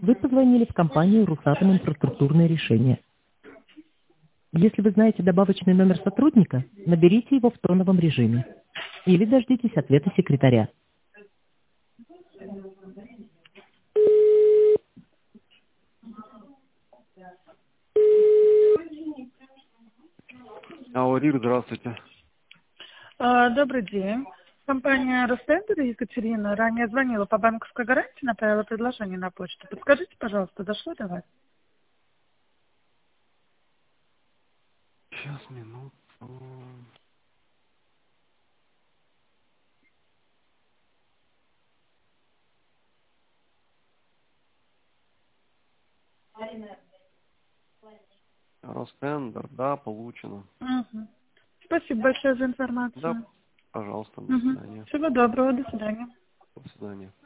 Вы позвонили в компанию «Русатом инфраструктурные решения». Если вы знаете добавочный номер сотрудника, наберите его в тоновом режиме. Или дождитесь ответа секретаря. Алло, Рир, здравствуйте. Добрый день. Компания «Ростендер» Екатерина ранее звонила по банковской гарантии, направила предложение на почту. Подскажите, пожалуйста, дошло до вас? Сейчас, минуту. Ростендер, да, получено. Угу. Спасибо большое за Да, информацию. пожалуйста, до Угу. свидания. Всего доброго, до свидания. До свидания.